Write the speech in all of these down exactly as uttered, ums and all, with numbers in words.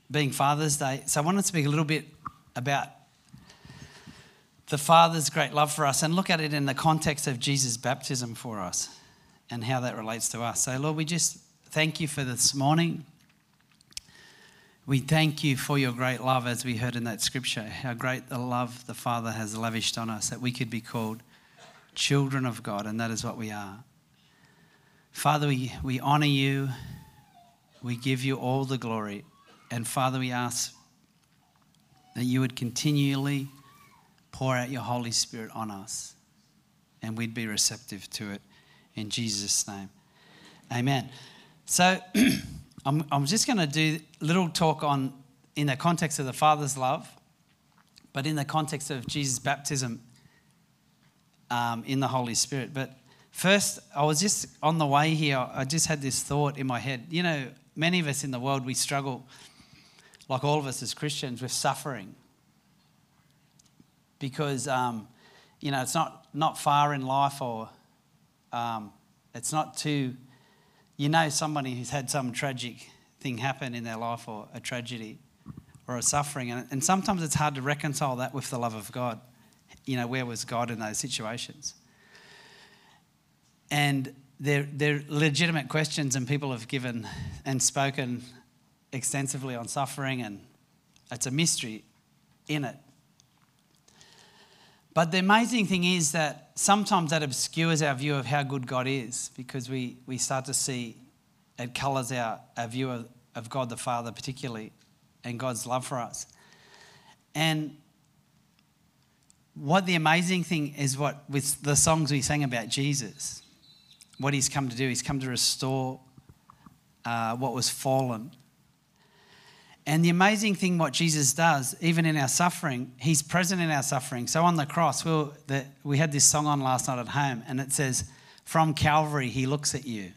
being Father's Day. So I want to speak a little bit about the Father's great love for us and look at it in the context of Jesus' baptism for us and how that relates to us. So Lord, we just thank you for this morning. We thank you for your great love, as we heard in that scripture, how great the love the Father has lavished on us, that we could be called children of God, and that is what we are. Father, we, we honour you. We give you all the glory. And Father, we ask that you would continually pour out your Holy Spirit on us and we'd be receptive to it in Jesus' name. Amen. So I'm, I'm just going to do a little talk on, in the context of the Father's love, but in the context of Jesus' baptism um, in the Holy Spirit. But first, I was just on the way here, I just had this thought in my head. You know, many of us in the world, we struggle, like all of us as Christians, with suffering. Because, um, you know, it's not, not far in life, or um, it's not too, you know, somebody who's had some tragic thing happen in their life, or a tragedy or a suffering. And, and sometimes it's hard to reconcile that with the love of God. You know, where was God in those situations? And they're, they're legitimate questions, and people have given and spoken extensively on suffering, and it's a mystery in it. But the amazing thing is that sometimes that obscures our view of how good God is, because we, we start to see, it colours our, our view of, of God the Father particularly, and God's love for us. And what the amazing thing is, what with the songs we sang about Jesus, what he's come to do, he's come to restore uh, what was fallen. And the amazing thing what Jesus does, even in our suffering, he's present in our suffering. So on the cross, we, were, the, we had this song on last night at home, and it says, "From Calvary, he looks at you."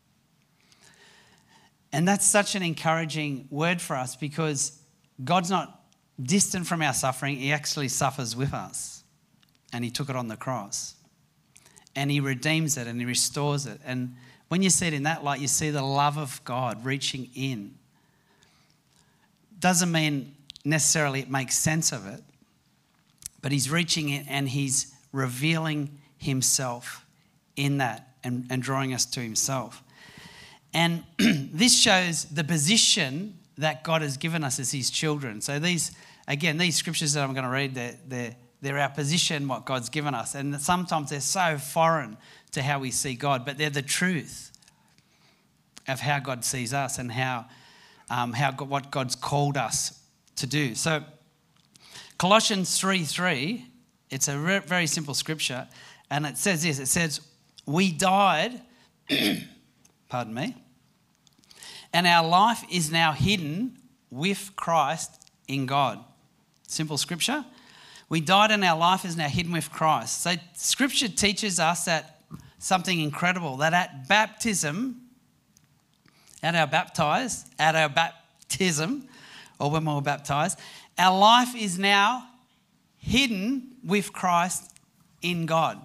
And that's such an encouraging word for us, because God's not distant from our suffering. He actually suffers with us, and he took it on the cross. And he redeems it, and he restores it. And when you see it in that light, you see the love of God reaching in. Doesn't mean necessarily it makes sense of it, but he's reaching in and he's revealing himself in that, and, and drawing us to himself. And this shows the position that God has given us as his children. So these, again, these scriptures that I'm going to read, they're, they're, they're our position, what God's given us. And sometimes they're so foreign to how we see God, but they're the truth of how God sees us, and how Um, how what God's called us to do. So Colossians three three, it's a re- very simple scripture, and it says this, it says, "We died," pardon me, "and our life is now hidden with Christ in God." Simple scripture. We died and our life is now hidden with Christ. So scripture teaches us that something incredible, that at baptism, At our baptized, at our baptism, or when we were baptized, our life is now hidden with Christ in God.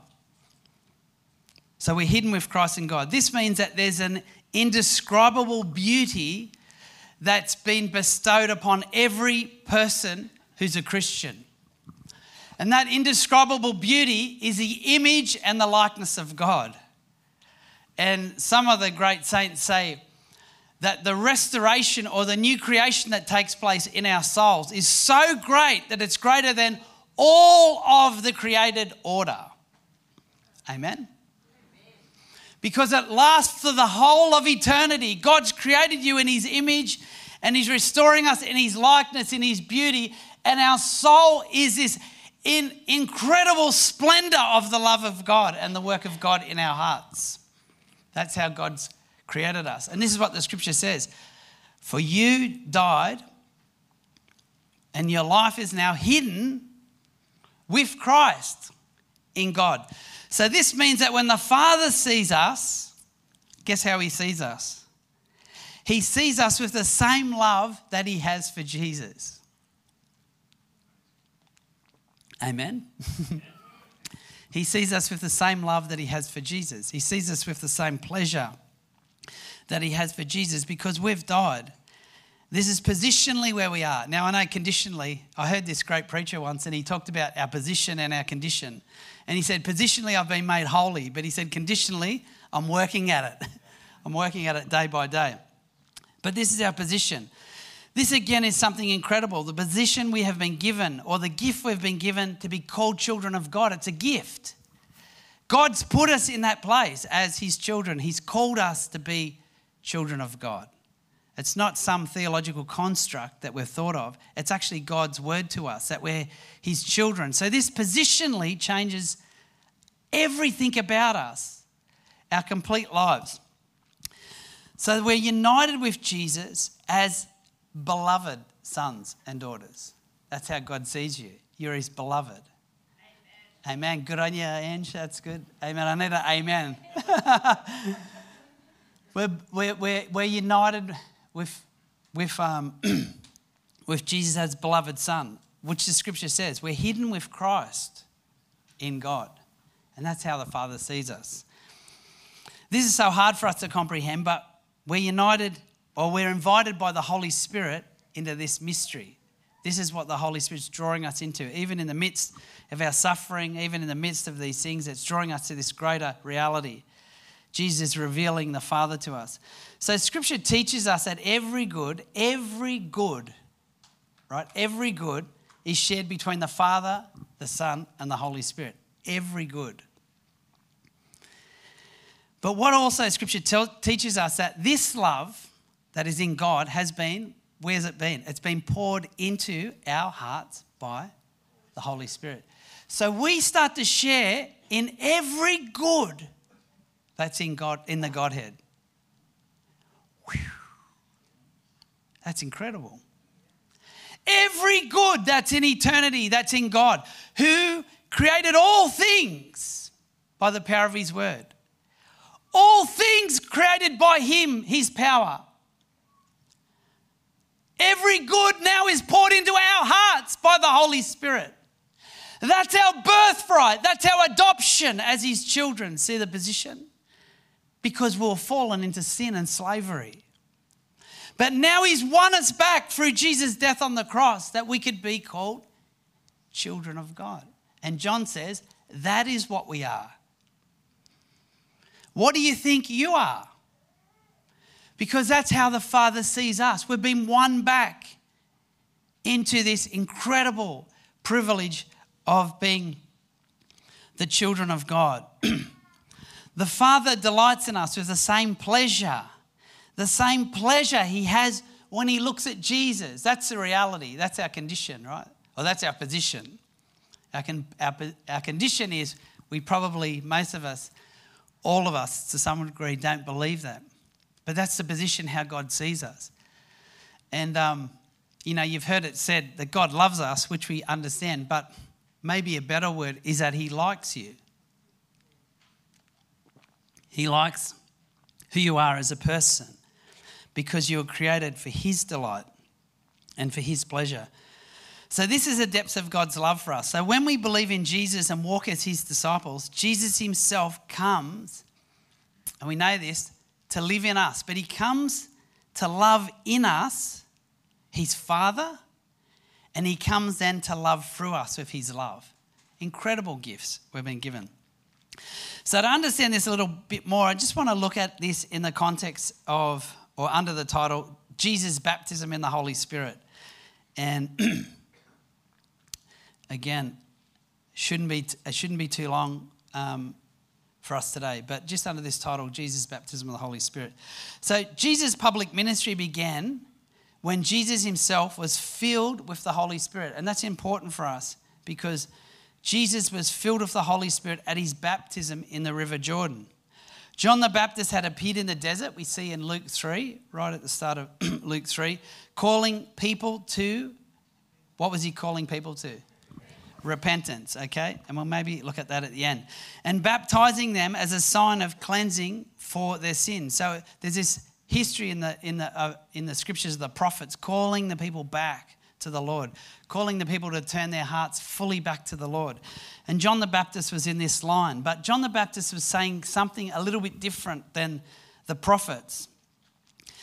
So we're hidden with Christ in God. This means that there's an indescribable beauty that's been bestowed upon every person who's a Christian. And that indescribable beauty is the image and the likeness of God. And some of the great saints say that the restoration or the new creation that takes place in our souls is so great that it's greater than all of the created order. Amen? Because it lasts for the whole of eternity. God's created you in his image, and he's restoring us in his likeness, in his beauty, and our soul is this in incredible splendor of the love of God and the work of God in our hearts. That's how God's created us. And this is what the scripture says. "For you died, and your life is now hidden with Christ in God." So this means that when the Father sees us, guess how he sees us? He sees us with the same love that he has for Jesus. Amen? He sees us with the same love that he has for Jesus. He sees us with the same pleasure that he has for Jesus, because we've died. This is positionally where we are. Now, I know conditionally, I heard this great preacher once and he talked about our position and our condition. And he said, positionally, I've been made holy. But he said, conditionally, I'm working at it. I'm working at it day by day. But this is our position. This, again, is something incredible. The position we have been given, or the gift we've been given to be called children of God, it's a gift. God's put us in that place as his children. He's called us to be children of God. It's not some theological construct that we've thought of. It's actually God's word to us, that we're his children. So this positionally changes everything about us, our complete lives. So we're united with Jesus as beloved sons and daughters. That's how God sees you. You're his beloved. Amen. Amen. Good on you, Ange. That's good. Amen. I need an amen. we're, we're, we're, we're united with, with, um, with Jesus as beloved son, which the scripture says. We're hidden with Christ in God. And that's how the Father sees us. This is so hard for us to comprehend, but we're united, or we're invited by the Holy Spirit into this mystery. This is what the Holy Spirit's drawing us into. Even in the midst of our suffering, even in the midst of these things, it's drawing us to this greater reality. Jesus is revealing the Father to us. So Scripture teaches us that every good, every good, right, every good is shared between the Father, the Son, and the Holy Spirit. Every good. But what also Scripture te- teaches us that this love that is in God has been, where's it been? It's been poured into our hearts by the Holy Spirit. So we start to share in every good that's in God, in the Godhead. Whew. That's incredible. Every good that's in eternity, that's in God, who created all things by the power of his word. All things created by him, his power. Every good now is poured into our hearts by the Holy Spirit. That's our birthright. That's our adoption as his children. See the position? Because we were fallen into sin and slavery. But now he's won us back through Jesus' death on the cross that we could be called children of God. And John says, that is what we are. What do you think you are? Because that's how the Father sees us. We've been won back into this incredible privilege of being the children of God. The Father delights in us with the same pleasure, the same pleasure he has when he looks at Jesus. That's the reality. That's our condition, right? Or that's our position. Our, con- our, our condition is we probably, most of us, all of us to some degree don't believe that. But that's the position how God sees us. And, um, you know, you've heard it said that God loves us, which we understand, but maybe a better word is that he likes you. He likes who you are as a person because you were created for his delight and for his pleasure. So this is the depths of God's love for us. So when we believe in Jesus and walk as his disciples, Jesus himself comes, and we know this, to live in us. But he comes to love in us, his Father, and he comes then to love through us with his love. Incredible gifts we've been given. So to understand this a little bit more, I just want to look at this in the context of, or under the title, Jesus' baptism in the Holy Spirit. And again, shouldn't be it shouldn't be too long um, for us today, but just under this title, Jesus' baptism of the Holy Spirit. So Jesus' public ministry began when Jesus himself was filled with the Holy Spirit. And that's important for us because Jesus was filled with the Holy Spirit at his baptism in the River Jordan. John the Baptist had appeared in the desert, we see in Luke three, right at the start of Luke three, calling people to, what was he calling people to? Repentance, okay? And we'll maybe look at that at the end. And baptizing them as a sign of cleansing for their sins. So there's this history in the in the uh, in the scriptures of the prophets calling the people back to the Lord, calling the people to turn their hearts fully back to the Lord. And John the Baptist was in this line, but John the Baptist was saying something a little bit different than the prophets.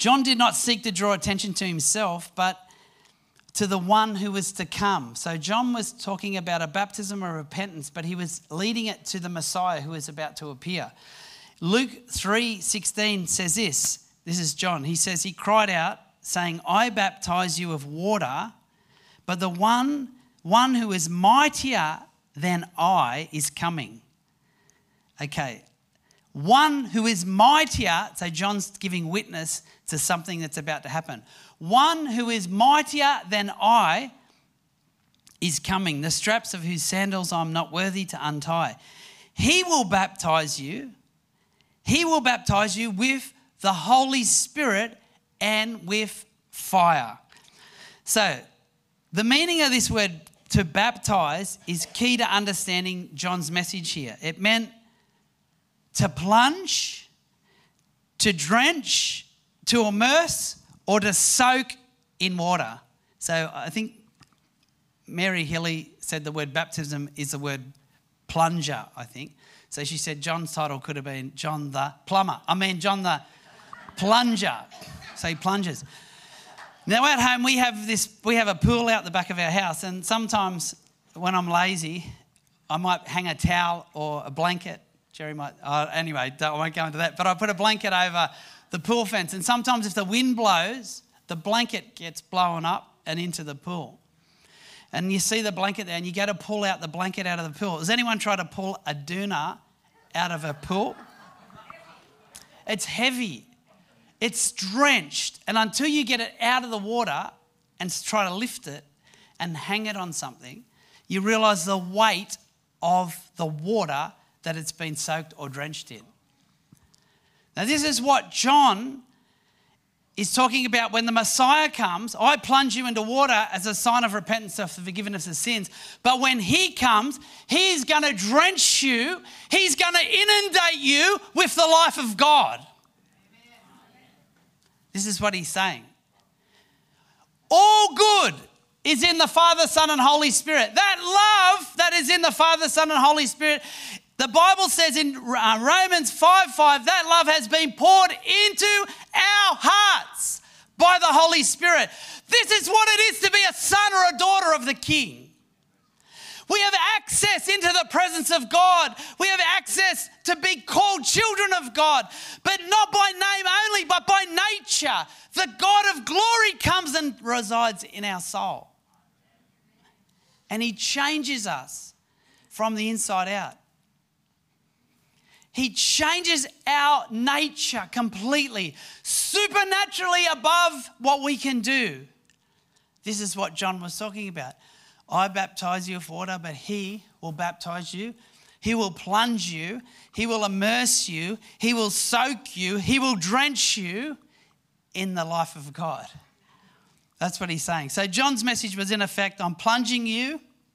John did not seek to draw attention to himself, but to the one who was to come. So John was talking about a baptism of repentance, but he was leading it to the Messiah who is about to appear. Luke three sixteen says this. This is John. He says, he cried out, saying, I baptize you with water, but the one, one who is mightier than I is coming. Okay. One who is mightier, so John's giving witness to something that's about to happen. One who is mightier than I is coming, the straps of whose sandals I'm not worthy to untie. He will baptize you. He will baptize you with the Holy Spirit and with fire. So the meaning of this word to baptize is key to understanding John's message here. It meant to plunge, to drench, to immerse, or to soak in water. So I think Mary Hilly said the word baptism is the word plunger, I think. So she said John's title could have been John the Plumber. I mean, John the Plunger. So he plunges. Now at home we have this, we have a pool out the back of our house, and sometimes when I'm lazy, I might hang a towel or a blanket. Jerry might, uh, anyway, I won't go into that, but I put a blanket over the pool fence, and sometimes if the wind blows, the blanket gets blown up and into the pool. And you see the blanket there, and you go to pull out the blanket out of the pool. Has anyone tried to pull a doona out of a pool? It's heavy. It's drenched. And until you get it out of the water and try to lift it and hang it on something, you realise the weight of the water that it's been soaked or drenched in. Now, this is what John is talking about when the Messiah comes. I plunge you into water as a sign of repentance of the forgiveness of sins. But when he comes, he's going to drench you. He's going to inundate you with the life of God. Amen. This is what he's saying. All good is in the Father, Son, and Holy Spirit. That love that is in the Father, Son, and Holy Spirit, the Bible says in Romans five five, that love has been poured into our hearts by the Holy Spirit. This is what it is to be a son or a daughter of the King. We have access into the presence of God. We have access to be called children of God, but not by name only, but by nature. The God of glory comes and resides in our soul. And he changes us from the inside out. He changes our nature completely, supernaturally above what we can do. This is what John was talking about. I baptize you with water, but he will baptize you. He will plunge you. He will immerse you. He will soak you. He will drench you in the life of God. That's what he's saying. So John's message was, in effect, I'm plunging you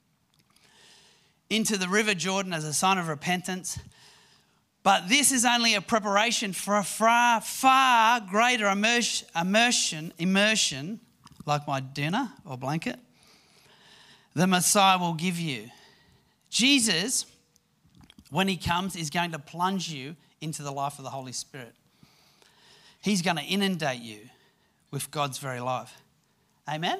into the River Jordan as a sign of repentance. But this is only a preparation for a far, far greater immersion, immersion, like my dinner or blanket, the Messiah will give you. Jesus, when he comes, is going to plunge you into the life of the Holy Spirit. He's going to inundate you with God's very life. Amen?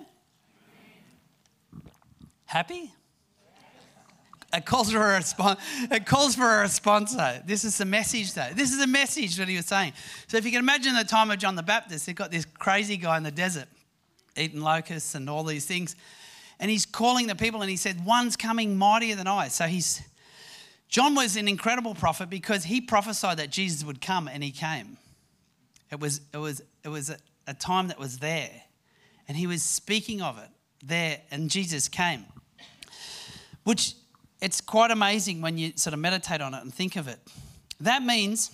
Happy? It calls for a response. It calls for a response, though. This is the message, though. This is the message that he was saying. So if you can imagine the time of John the Baptist, they've got this crazy guy in the desert eating locusts and all these things. And he's calling the people, and he said, one's coming mightier than I. So he's John was an incredible prophet because he prophesied that Jesus would come, and he came. It was, it was, it was a, a time that was there. And he was speaking of it there, and Jesus came. Which, it's quite amazing when you sort of meditate on it and think of it. That means,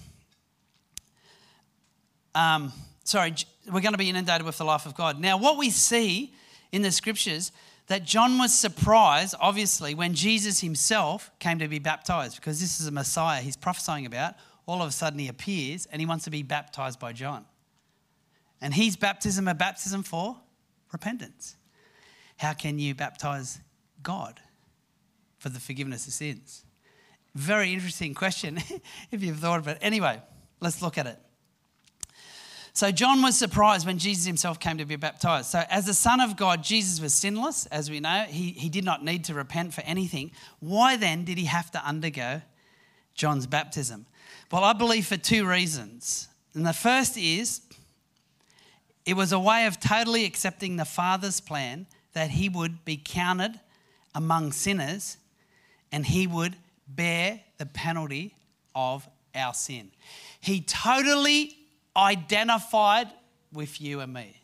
um, sorry, we're going to be inundated with the life of God. Now, what we see in the scriptures, that John was surprised, obviously, when Jesus himself came to be baptized, because this is a Messiah he's prophesying about. All of a sudden he appears and he wants to be baptized by John. And his baptism, a baptism for repentance. How can you baptize God for the forgiveness of sins? Very interesting question if you've thought of it. Anyway, let's look at it. So John was surprised when Jesus himself came to be baptized. So as the Son of God, Jesus was sinless, as we know. He, he did not need to repent for anything. Why then did he have to undergo John's baptism? Well, I believe for two reasons. And the first is, it was a way of totally accepting the Father's plan that he would be counted among sinners and he would bear the penalty of our sin. He totally identified with you and me.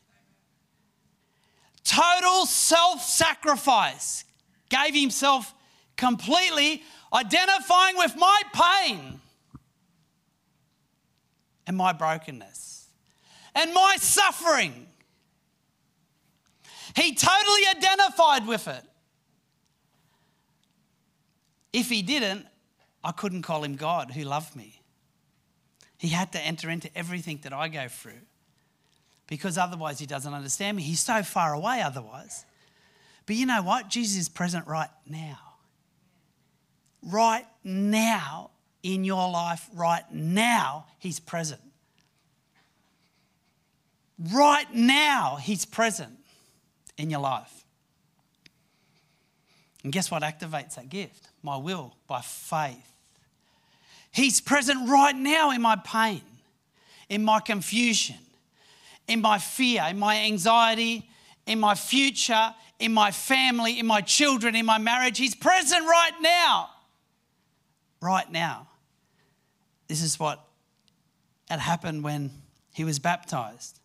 Total self-sacrifice. Gave himself completely, identifying with my pain and my brokenness and my suffering. He totally identified with it. If he didn't, I couldn't call him God who loved me. He had to enter into everything that I go through because otherwise he doesn't understand me. He's so far away otherwise. But you know what? Jesus is present right now. Right now in your life, right now, he's present. Right now, he's present in your life. And guess what activates that gift? My will, by faith. He's present right now in my pain, in my confusion, in my fear, in my anxiety, in my future, in my family, in my children, in my marriage. He's present right now. Right now. This is what had happened when he was baptized.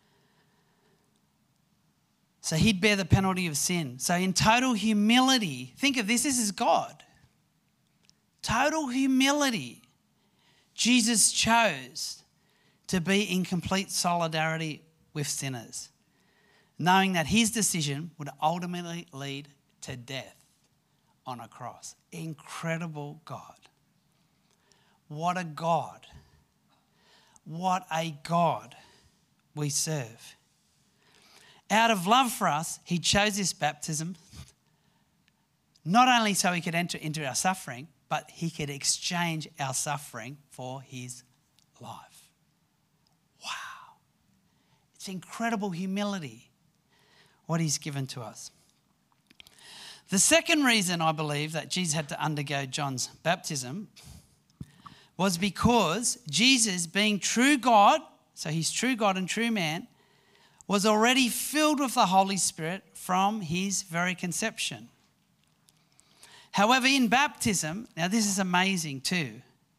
So he'd bear the penalty of sin. So in total humility, think of this, this is God. Total humility. Jesus chose to be in complete solidarity with sinners, knowing that his decision would ultimately lead to death on a cross. Incredible God. What a God. What a God we serve. Out of love for us, he chose this baptism not only so he could enter into our suffering, but he could exchange our suffering for his life. Wow. It's incredible humility, what he's given to us. The second reason I believe that Jesus had to undergo John's baptism was because Jesus, being true God, so he's true God and true man, was already filled with the Holy Spirit from his very conception. However, in baptism, now this is amazing too.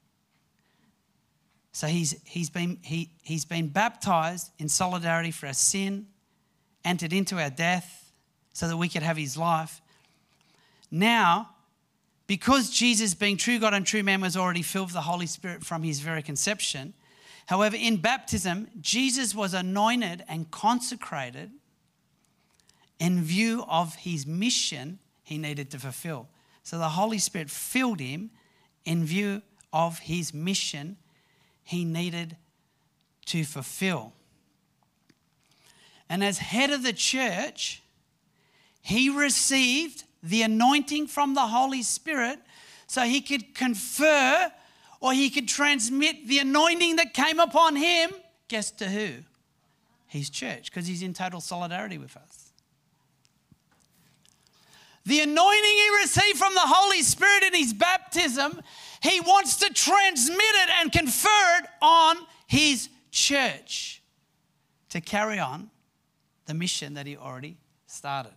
So he's, he's, been, he, he's been baptized in solidarity for our sin, entered into our death so that we could have his life. Now, because Jesus, being true God and true man, was already filled with the Holy Spirit from his very conception, however, in baptism, Jesus was anointed and consecrated in view of his mission he needed to fulfill. So the Holy Spirit filled him in view of his mission he needed to fulfill. And as head of the church, he received the anointing from the Holy Spirit so he could confer or he could transmit the anointing that came upon him, guess to who? His church, because he's in total solidarity with us. The anointing he received from the Holy Spirit in his baptism, he wants to transmit it and confer it on his church to carry on the mission that he already started.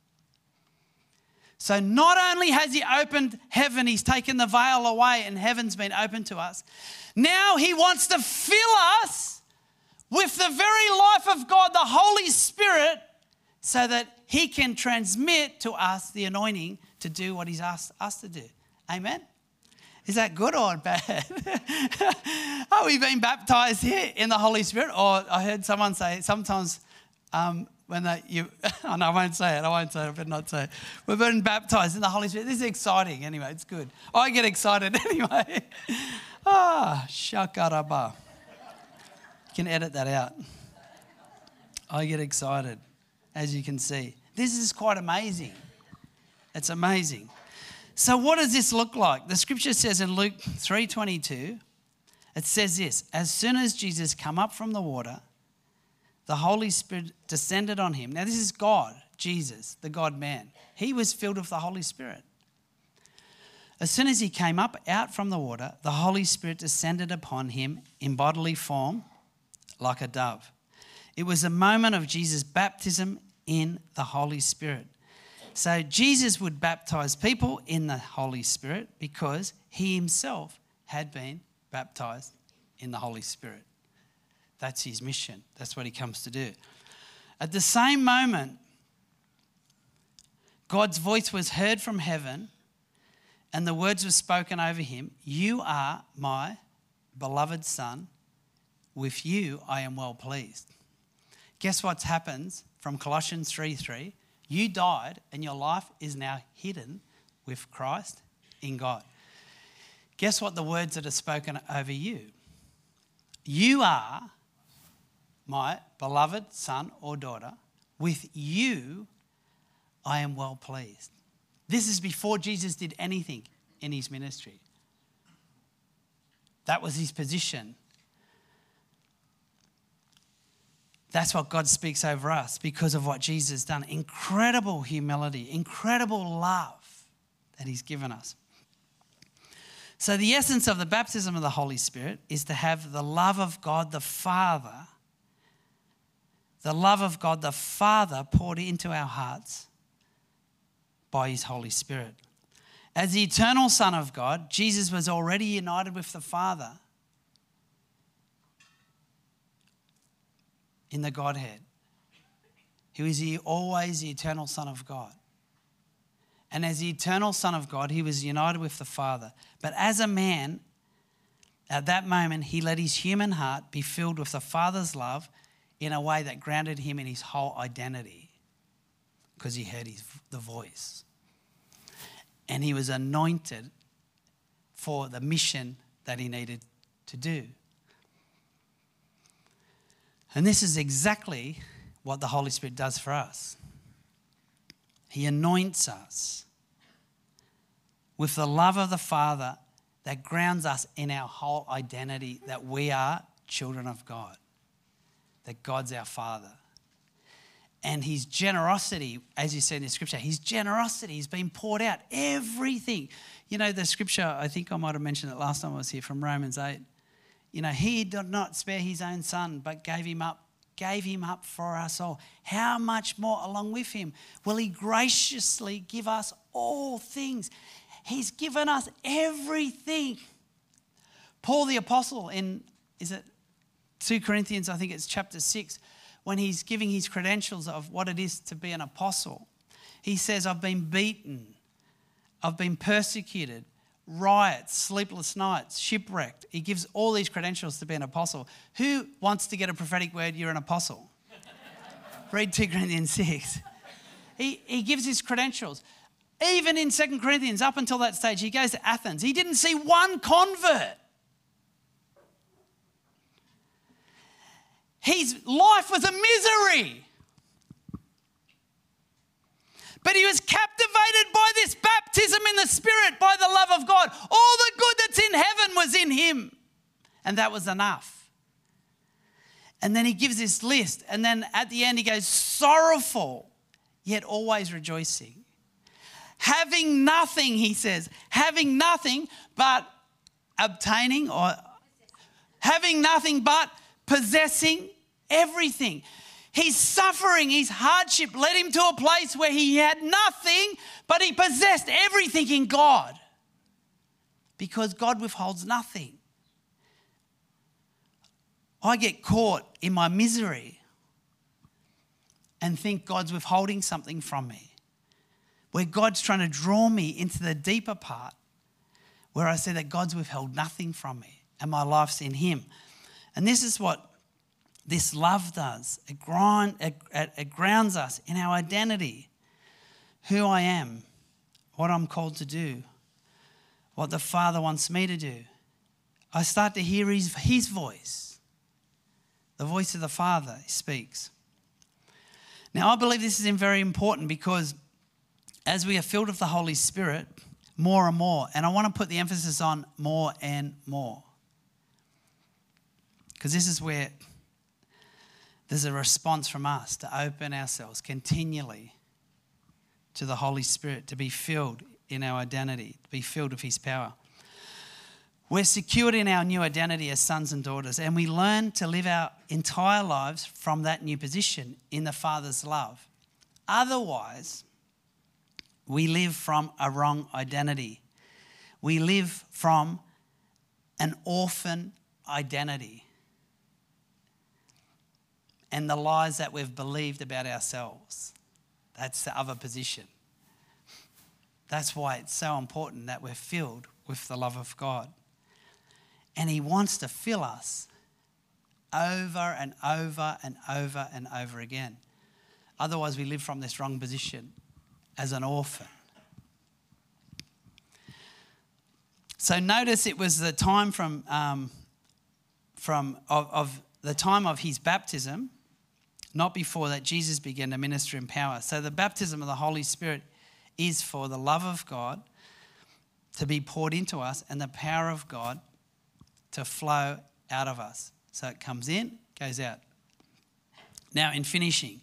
So not only has he opened heaven, he's taken the veil away and heaven's been opened to us. Now he wants to fill us with the very life of God, the Holy Spirit, so that he can transmit to us the anointing to do what he's asked us to do. Amen? Is that good or bad? Are we being baptized here in the Holy Spirit? Or I heard someone say sometimes um, when they, you, oh no, I won't say it, I won't say it, I better not say it. We've been baptized in the Holy Spirit. This is exciting anyway, it's good. I get excited anyway. Ah, shakaraba. You can edit that out. I get excited, as you can see. This is quite amazing. It's amazing. So what does this look like? The scripture says in Luke three twenty-two, it says this, as soon as Jesus come up from the water, the Holy Spirit descended on him. Now this is God, Jesus, the God-man. He was filled with the Holy Spirit. As soon as he came up out from the water, the Holy Spirit descended upon him in bodily form like a dove. It was a moment of Jesus' baptism in the Holy Spirit. So Jesus would baptize people in the Holy Spirit because he himself had been baptized in the Holy Spirit. That's his mission. That's what he comes to do. At the same moment, God's voice was heard from heaven and the words were spoken over him. You are my beloved Son. With you I am well pleased. Guess what happens from Colossians three three? You died and your life is now hidden with Christ in God. Guess what the words that are spoken over you? You are my beloved son or daughter. With you I am well pleased. This is before Jesus did anything in his ministry. That was his position. That's what God speaks over us because of what Jesus has done. Incredible humility, incredible love that he's given us. So the essence of the baptism of the Holy Spirit is to have the love of God the Father, the love of God the Father poured into our hearts by his Holy Spirit. As the eternal Son of God, Jesus was already united with the Father in the Godhead. He was the, always the eternal Son of God. And as the eternal Son of God, he was united with the Father. But as a man, at that moment, he let his human heart be filled with the Father's love in a way that grounded him in his whole identity because he heard his, the voice. And he was anointed for the mission that he needed to do. And this is exactly what the Holy Spirit does for us. He anoints us with the love of the Father that grounds us in our whole identity that we are children of God, that God's our Father. And his generosity, as you see in the scripture, his generosity has been poured out. Everything. You know, the scripture, I think I might have mentioned it last time I was here, from Romans eight. You know, he did not spare his own son, but gave him up, gave him up for us all. How much more along with him will he graciously give us all things? He's given us everything. Paul the apostle in, is it Second Corinthians, I think it's chapter six, when he's giving his credentials of what it is to be an apostle, he says, I've been beaten, I've been persecuted, riots, sleepless nights, shipwrecked. He gives all these credentials to be an apostle. Who wants to get a prophetic word? You're an apostle. Read Second Corinthians six. He, he gives his credentials. Even in Second Corinthians, up until that stage, he goes to Athens. He didn't see one convert. His life was a misery. But he was captivated by this baptism in the Spirit, by the love of God. All the good that's in heaven was in him. And that was enough. And then he gives this list. And then at the end he goes, sorrowful, yet always rejoicing. Having nothing, he says, having nothing but obtaining or having nothing but possessing everything. His suffering, his hardship led him to a place where he had nothing, but he possessed everything in God. Because God withholds nothing. I get caught in my misery and think God's withholding something from me. Where God's trying to draw me into the deeper part where I see that God's withheld nothing from me and my life's in him. And this is what this love does. It, grind, it, it grounds us in our identity, who I am, what I'm called to do, what the Father wants me to do. I start to hear his, his voice, the voice of the Father speaks. Now, I believe this is very important because as we are filled with the Holy Spirit, more and more, and I want to put the emphasis on more and more. Because this is where there's a response from us to open ourselves continually to the Holy Spirit, to be filled in our identity, to be filled with his power. We're secured in our new identity as sons and daughters, and we learn to live our entire lives from that new position in the Father's love. Otherwise, we live from a wrong identity. We live from an orphan identity and the lies that we've believed about ourselves. That's the other position. That's why it's so important that we're filled with the love of God. And he wants to fill us over and over and over and over again. Otherwise, we live from this wrong position as an orphan. So notice it was the time from, um, from of, of the time of his baptism, not before that Jesus began to minister in power. So the baptism of the Holy Spirit is for the love of God to be poured into us and the power of God to flow out of us. So it comes in, goes out. Now, in finishing,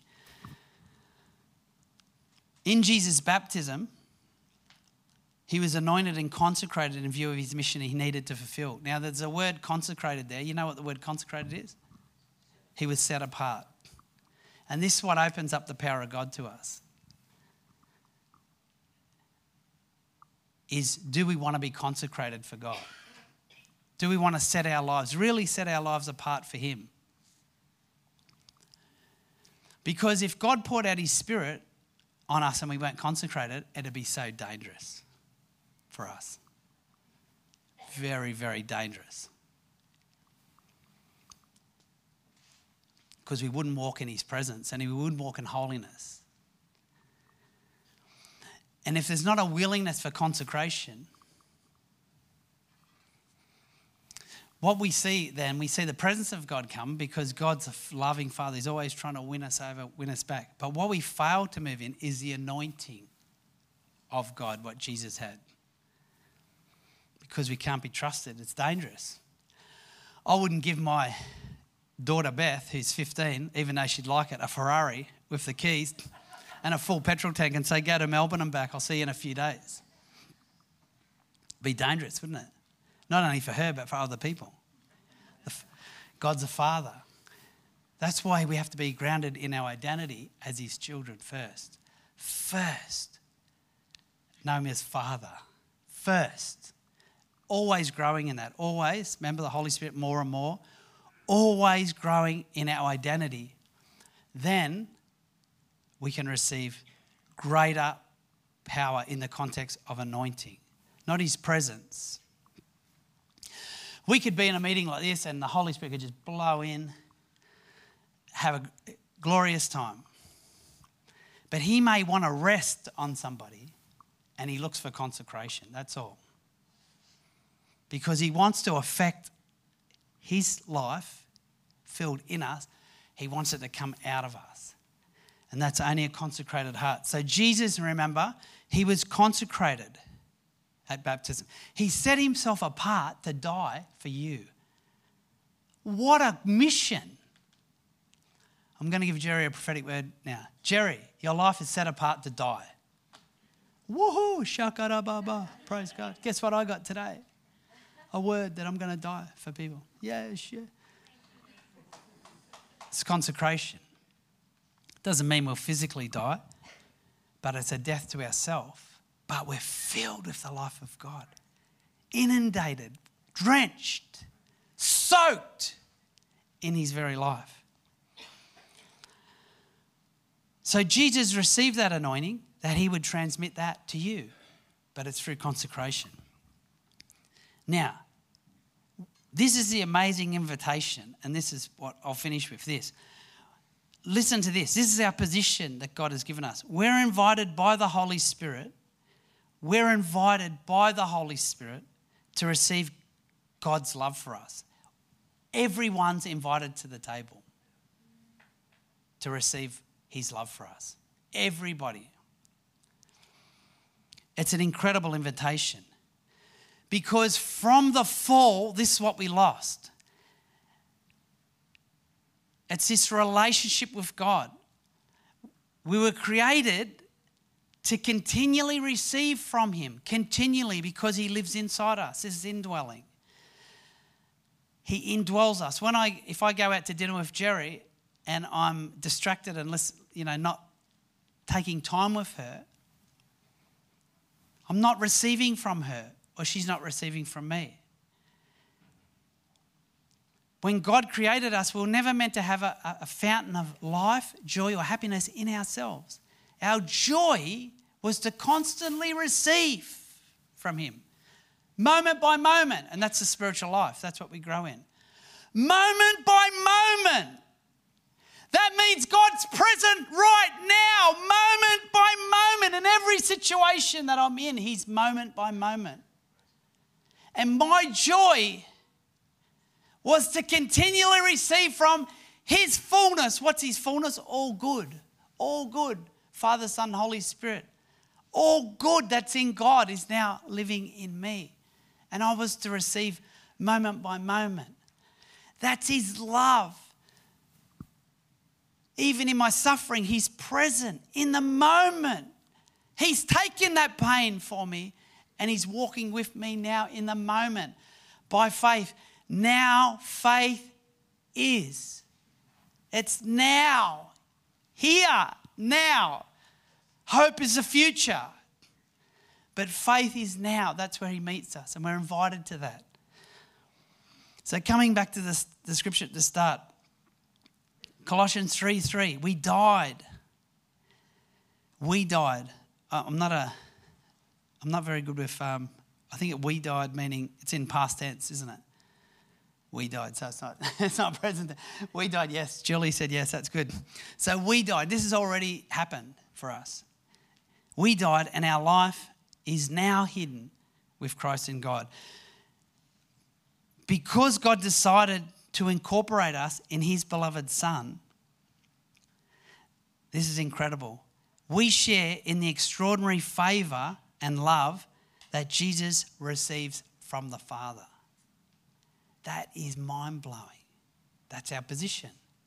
in Jesus' baptism, he was anointed and consecrated in view of his mission he needed to fulfill. Now, there's a word consecrated there. You know what the word consecrated is? He was set apart. And this is what opens up the power of God to us. Is, do we want to be consecrated for God? Do we want to set our lives, really set our lives apart for him? Because if God poured out his Spirit on us and we weren't consecrated, it'd be so dangerous for us. Very, very dangerous. Because we wouldn't walk in his presence and we wouldn't walk in holiness. And if there's not a willingness for consecration, what we see then, we see the presence of God come because God's a loving Father. He's always trying to win us over, win us back. But what we fail to move in is the anointing of God, what Jesus had. Because we can't be trusted. It's dangerous. I wouldn't give my daughter Beth, who's fifteen, even though she'd like it, a Ferrari with the keys and a full petrol tank and say, go to Melbourne and back. I'll see you in a few days. Be dangerous, wouldn't it? Not only for her, but for other people. God's a father. That's why we have to be grounded in our identity as his children first. First. Know him as Father. First. Always growing in that. Always. Remember the Holy Spirit more and more. Always growing in our identity. Then we can receive greater power in the context of anointing. Not his presence. We could be in a meeting like this and the Holy Spirit could just blow in, have a glorious time. But he may want to rest on somebody and he looks for consecration, that's all. Because he wants to affect his life filled in us. He wants it to come out of us. And that's only a consecrated heart. So Jesus, remember, he was consecrated at baptism. He set himself apart to die for you. What a mission. I'm going to give Jerry a prophetic word now. Jerry, your life is set apart to die. Woohoo, shakara-ba-ba, praise God. Guess what I got today? A word that I'm going to die for people. Yeah, sure. It's consecration. Doesn't mean we'll physically die, but it's a death to ourselves. But we're filled with the life of God. Inundated, drenched, soaked in his very life. So Jesus received that anointing that he would transmit that to you, but it's through consecration. Now, this is the amazing invitation, and this is what I'll finish with this. Listen to this. This is our position that God has given us. We're invited by the Holy Spirit. We're invited by the Holy Spirit to receive God's love for us. Everyone's invited to the table to receive his love for us. Everybody. It's an incredible invitation. Because from the fall, this is what we lost. It's this relationship with God. We were created to continually receive from him, continually, because he lives inside us. This is indwelling. He indwells us. When I, if I go out to dinner with Jerry and I'm distracted and listen, you know, not taking time with her, I'm not receiving from her, or she's not receiving from me. When God created us, we were never meant to have a, a fountain of life, joy, or happiness in ourselves. Our joy was to constantly receive from him, moment by moment. And that's the spiritual life. That's what we grow in. Moment by moment. That means God's present right now, moment by moment. In every situation that I'm in, he's moment by moment. And my joy was to continually receive from his fullness. What's his fullness? All good. All good. Father, Son, Holy Spirit. All good that's in God is now living in me. And I was to receive moment by moment. That's his love. Even in my suffering, he's present in the moment. He's taken that pain for me and he's walking with me now in the moment by faith. Now faith is. It's now. Here. Now. Hope is the future. But faith is now. That's where he meets us, and we're invited to that. So coming back to this, the scripture at the start, Colossians three three, we died. We died. I'm not a, I'm not very good with, um, I think it we died meaning it's in past tense, isn't it? We died, so it's not, it's not present. We died, yes. Julie said yes, that's good. So we died. This has already happened for us. We died and our life is now hidden with Christ in God. Because God decided to incorporate us in his beloved Son, this is incredible. We share in the extraordinary favour and love that Jesus receives from the Father. That is mind-blowing. That's our position.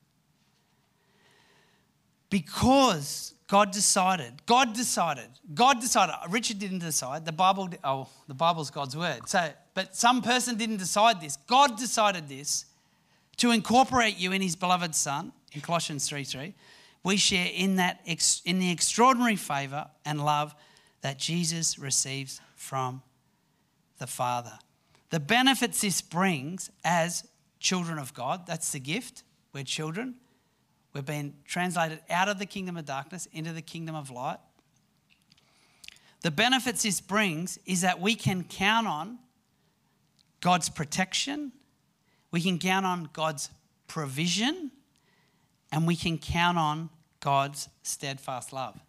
Because God decided, God decided, God decided, Richard didn't decide, the Bible, oh, the Bible's God's word. So, but some person didn't decide this. God decided this to incorporate you in his beloved Son, in Colossians three three. We share in that in the extraordinary favour and love that Jesus receives from the Father. The benefits this brings as children of God, that's the gift, we're children. We've been translated out of the kingdom of darkness into the kingdom of light. The benefits this brings is that we can count on God's protection, we can count on God's provision, and we can count on God's steadfast love.